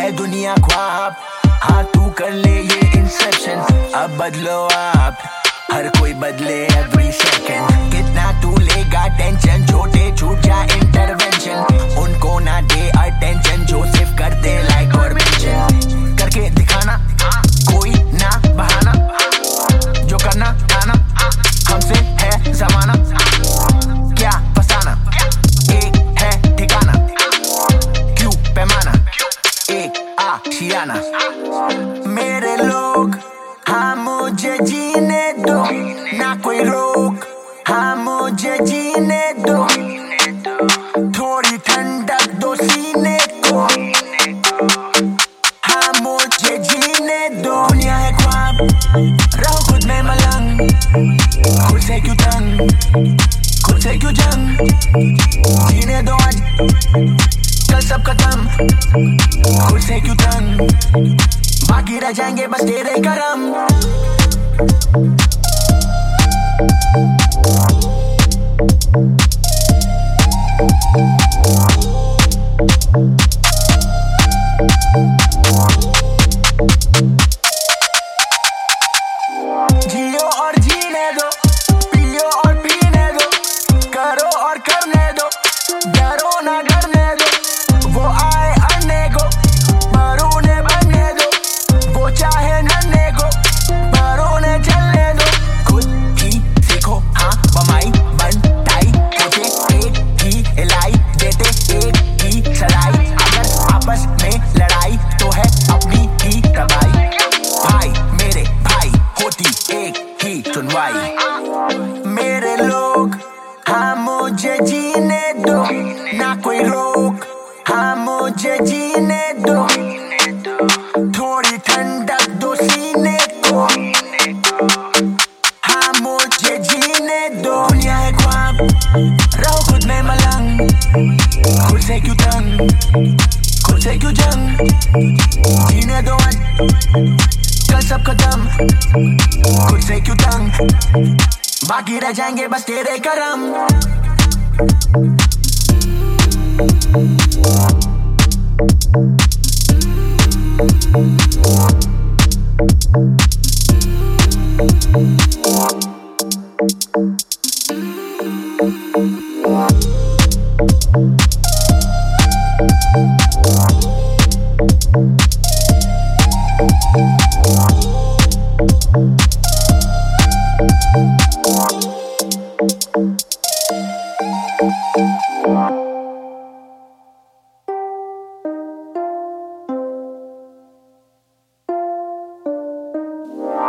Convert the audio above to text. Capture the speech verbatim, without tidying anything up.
है दुनिया ख्वाब, हाँ तू कर ले ये इंसेप्शन। अब बदलो आप, हर कोई बदले एवरी सेकंड। कितना तू लेगा टेंशन, छोटे छूट जा इंटरवेंशन। उनको ना दे अटेंशन, जो सिर्फ कर दे लाइक और मेंशन। करके दिखाना कोई ना बहाना, जो करना आना हमसे है जमाना। क्या फसाना, एक है ठिकाना, क्यों पैमाना, एक आशियाना। मेरे लोग हाँ मुझे जीने दो, ना कोई रोक हाँ मुझे जीने दो। थोड़ी ठंडक दो सीने को, हाँ मुझे जीने दो। दुनिया है ख्वाब, रहो खुद में मलंग। खुद से क्यों तंग, खुद से क्यों जंग। जीने दो आज, कल सब खत्म। खुद से क्यों तंग, बाकी रह जाएंगे बस तेरे करम। जियो और जीने दो, पियो और पीने दो, करो और करने दो, डरो ना डरने दो। वो आए अड़ने को, पर उन्हें बनने दो। वो चाहे नन्हे को, पर उन्हें चलने दो। खुद ही सीखो हाँ बमाई बनताई, होते एक ही इलाई, देते एक ही सलाई। अगर आपस में लड़ाई तो है अपनी ही तबाही। भाई मेरे भाई होती एक ही सुनवाई। मेरे लोग हाँ मुझे जीने दो, ना कोई रोक हाँ मुझे जीने दो। थोड़ी ठंडक दो सीने को, हाँ मुझे जीने दो। दुनिया है ख्वाब, रहो खुद में मलंग। खुद से क्यों तंग, खुद से क्यों जंग। जीने दो आज, कल सब खत्म। खुद से क्यों तंग, बाकी रह जाएंगे बस तेरे करम। Wow.